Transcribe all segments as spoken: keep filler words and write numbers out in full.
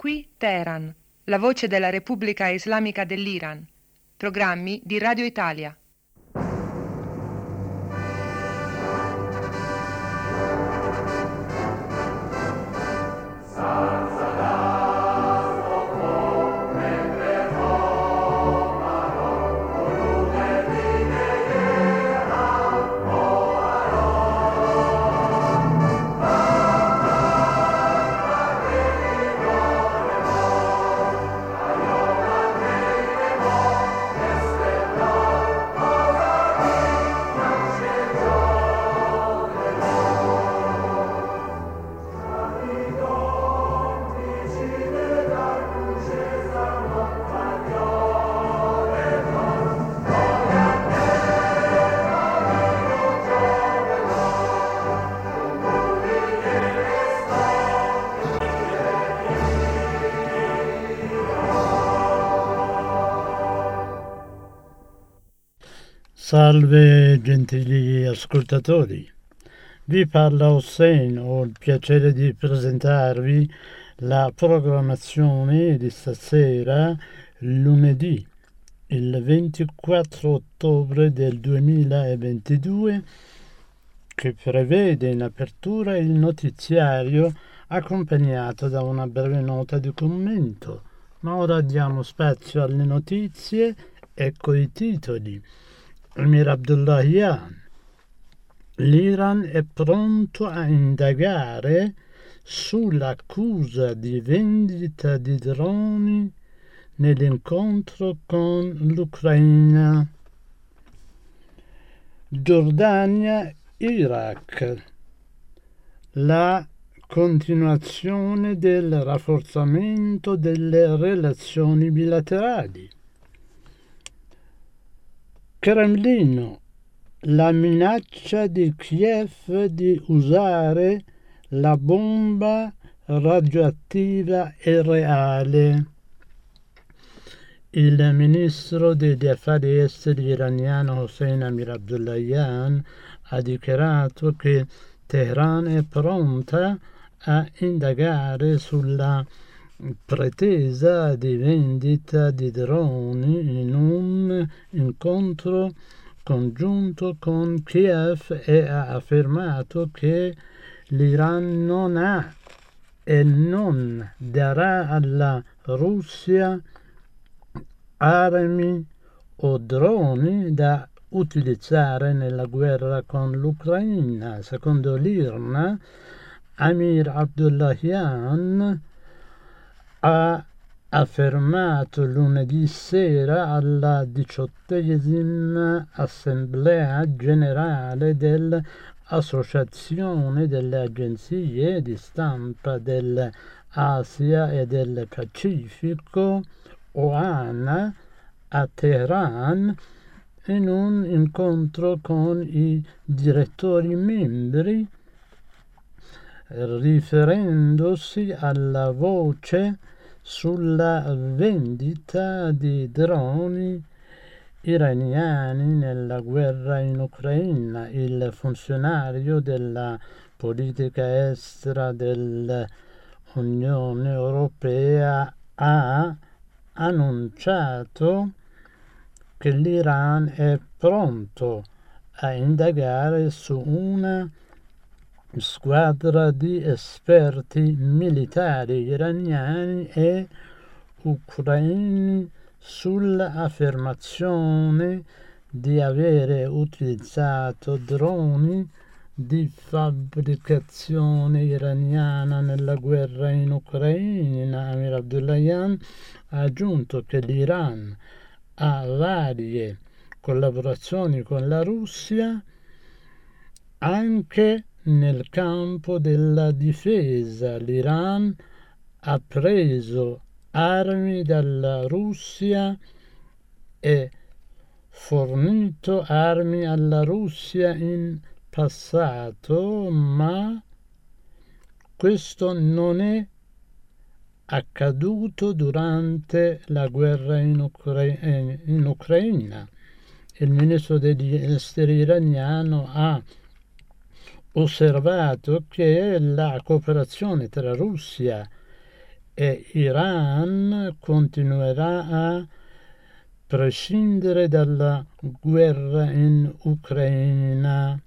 Qui Teheran, la voce della Repubblica Islamica dell'Iran. Programmi di Radio Italia. Salve gentili ascoltatori, vi parla Hossein, ho il piacere di presentarvi la programmazione di stasera, lunedì, il ventiquattro ottobre del duemilaventidue, che prevede in apertura il notiziario accompagnato da una breve nota di commento. Ma ora diamo spazio alle notizie, ecco i titoli. Amir Abdullahian: l'Iran è pronto a indagare sull'accusa di vendita di droni nell'incontro con l'Ucraina. Giordania, Iraq: la continuazione del rafforzamento delle relazioni bilaterali. Cremlino: la minaccia di Kiev di usare la bomba radioattiva è reale. Il ministro degli affari esteri iraniano Hossein Amir Abdullahian ha dichiarato che Teheran è pronta a indagare sulla pretesa di vendita di droni in un incontro congiunto con Kiev e ha affermato che l'Iran non ha e non darà alla Russia armi o droni da utilizzare nella guerra con l'Ucraina. Secondo l'I R N A, Amir Abdullahian ha affermato lunedì sera alla diciottesima Assemblea Generale dell'Associazione delle Agenzie di Stampa dell'Asia e del Pacifico, O A N A, a Teheran, in un incontro con i direttori membri, riferendosi alla voce sulla vendita di droni iraniani nella guerra in Ucraina. Il funzionario della politica estera dell'Unione Europea ha annunciato che l'Iran è pronto a indagare su una squadra di esperti militari iraniani e ucraini sull'affermazione di avere utilizzato droni di fabbricazione iraniana nella guerra in Ucraina. Amir Abdullahian ha aggiunto che l'Iran ha varie collaborazioni con la Russia anche nel campo della difesa. L'Iran ha preso armi dalla Russia e fornito armi alla Russia in passato, ma questo non è accaduto durante la guerra in, Ucra- in Ucraina. Il ministro degli esteri iraniano ha osservato che la cooperazione tra Russia e Iran continuerà a prescindere dalla guerra in Ucraina.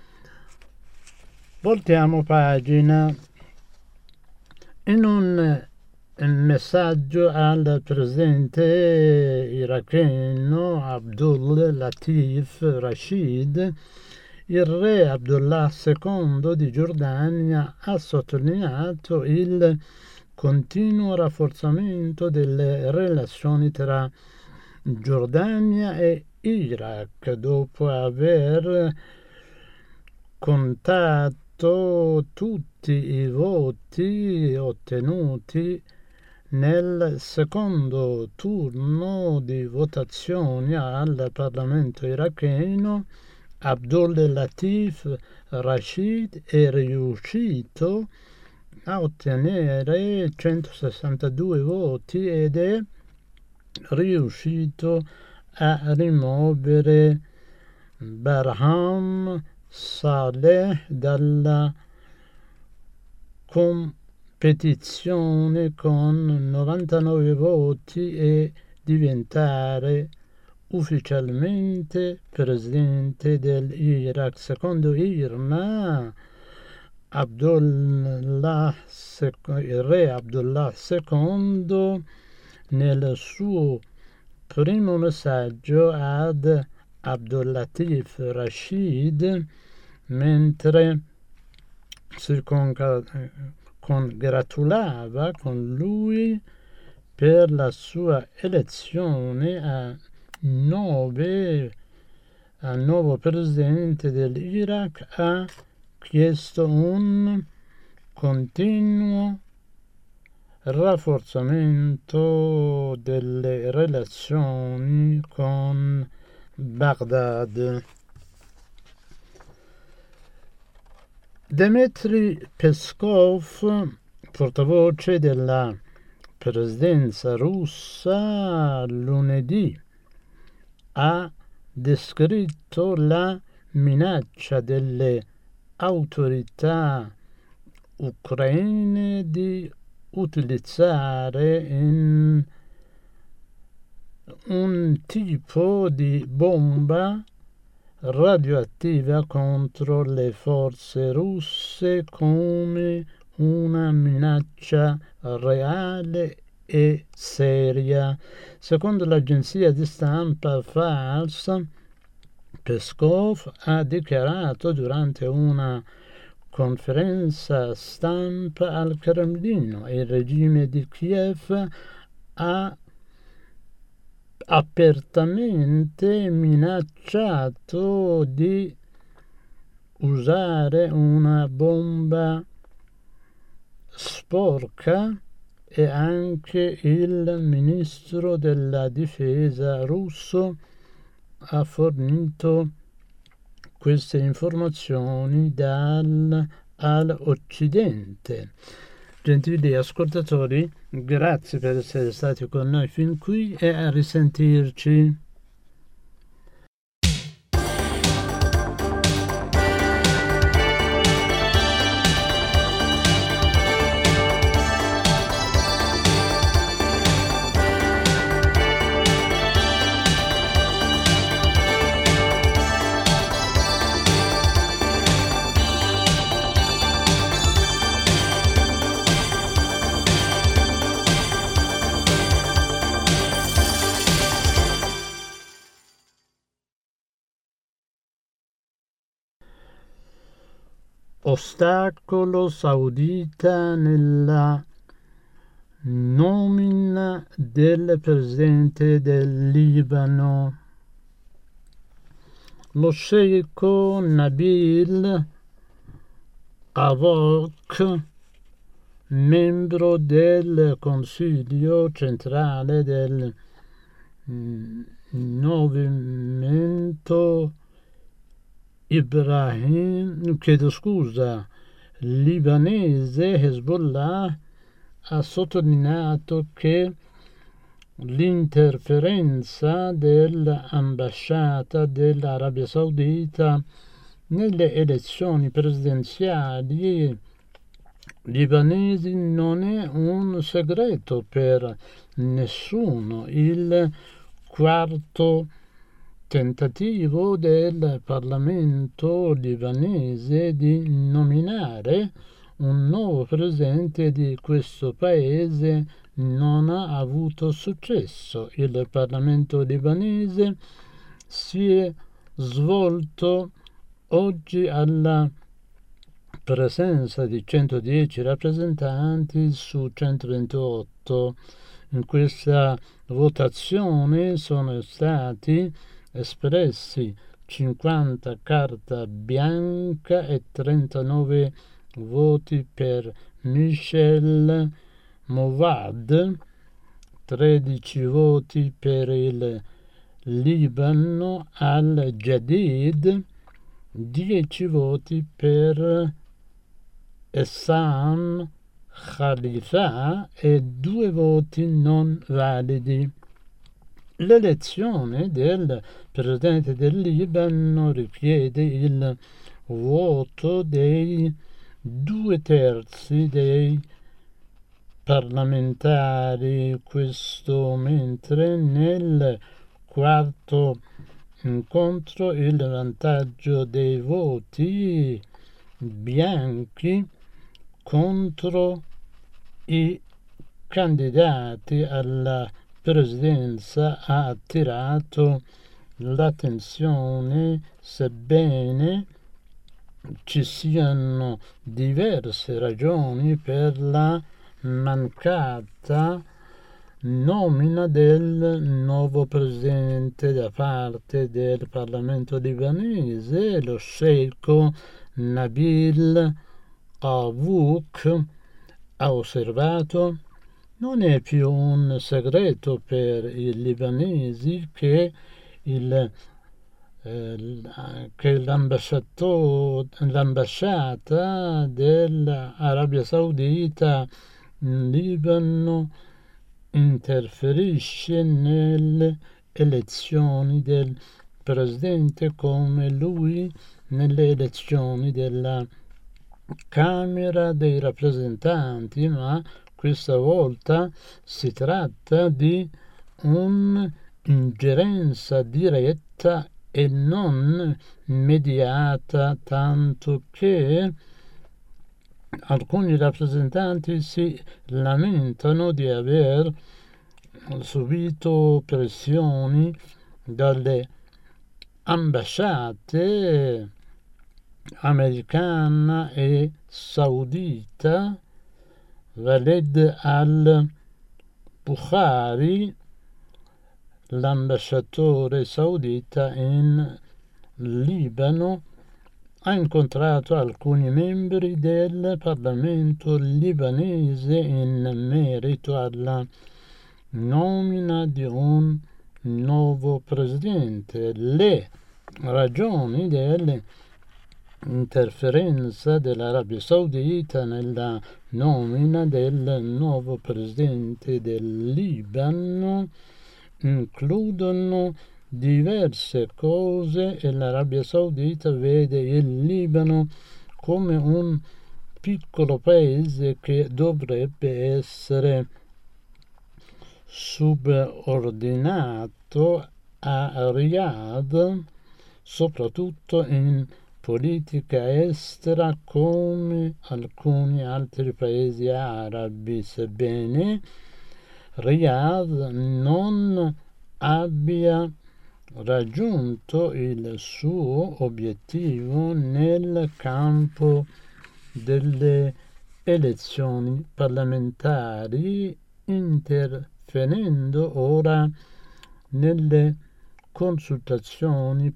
Voltiamo pagina. In un messaggio al presidente iracheno Abdul Latif Rashid, il re Abdullah secondo di Giordania ha sottolineato il continuo rafforzamento delle relazioni tra Giordania e Iraq dopo aver contato tutti i voti ottenuti nel secondo turno di votazioni al Parlamento iracheno. Abdul Latif Rashid è riuscito a ottenere centosessantadue voti ed è riuscito a rimuovere Barham Saleh dalla competizione con novantanove voti e diventare ufficialmente presidente dell'Iraq. Secondo Irna, Abdullah, il re Abdullah secondo, nel suo primo messaggio ad Abdul Latif Rashid, mentre si congratulava con lui per la sua elezione a nove a nuovo presidente dell'Iraq, ha chiesto un continuo rafforzamento delle relazioni con Baghdad. Dmitry Peskov, portavoce della presidenza russa, lunedì ha descritto la minaccia delle autorità ucraine di utilizzare in un tipo di bomba radioattiva contro le forze russe come una minaccia reale e seria. Secondo l'agenzia di stampa Fars, Peskov ha dichiarato durante una conferenza stampa al Cremlino e il regime di Kiev ha apertamente minacciato di usare una bomba sporca e anche il ministro della difesa russo ha fornito queste informazioni dal, all'Occidente. Gentili ascoltatori, grazie per essere stati con noi fin qui e a risentirci. Ostacolo saudita nella nomina del presidente del Libano. Lo sceicco Nabil Avok, membro del Consiglio centrale del movimento Ibrahim, chiedo scusa, libanese Hezbollah, ha sottolineato che l'interferenza dell'ambasciata dell'Arabia Saudita nelle elezioni presidenziali libanesi non è un segreto per nessuno. Il quarto tentativo del Parlamento libanese di nominare un nuovo presidente di questo paese non ha avuto successo. Il Parlamento libanese si è svolto oggi alla presenza di centodieci rappresentanti su centoventotto. In questa votazione sono stati espressi cinquanta carta bianca e trentanove voti per Michel Movad, tredici voti per il Libano al-Jadid, dieci voti per Essam Khalifa e due voti non validi. L'elezione del presidente del Libano richiede il voto dei due terzi dei parlamentari. Questo mentre nel quarto incontro il vantaggio dei voti bianchi contro i candidati alla presidenza ha attirato l'attenzione, sebbene ci siano diverse ragioni per la mancata nomina del nuovo presidente da parte del Parlamento libanese. Lo sceicco Nabil Qavouk ha osservato: non è più un segreto per i libanesi che, il, eh, che l'ambasciata dell'Arabia Saudita in Libano interferisce nelle elezioni del presidente come lui nelle elezioni della Camera dei rappresentanti, ma questa volta si tratta di un'ingerenza diretta e non mediata, tanto che alcuni rappresentanti si lamentano di aver subito pressioni dalle ambasciate americana e saudita. Walid al-Bukhari, l'ambasciatore saudita in Libano, ha incontrato alcuni membri del Parlamento libanese in merito alla nomina di un nuovo presidente. Le ragioni dell'interferenza dell'Arabia Saudita nella nomina del nuovo presidente del Libano includono diverse cose e l'Arabia Saudita vede il Libano come un piccolo paese che dovrebbe essere subordinato a Riyadh, soprattutto in politica estera, come alcuni altri paesi arabi, sebbene Riyadh non abbia raggiunto il suo obiettivo nel campo delle elezioni parlamentari, intervenendo ora nelle consultazioni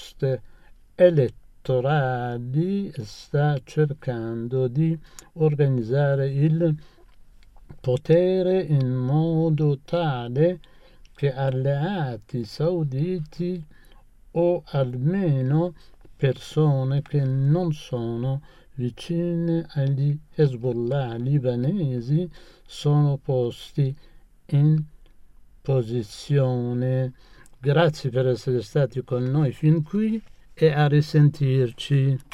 post-elettorali, sta cercando di organizzare il potere in modo tale che alleati sauditi o almeno persone che non sono vicine agli Hezbollah libanesi sono posti in posizione. Grazie per essere stati con noi fin qui e a risentirci.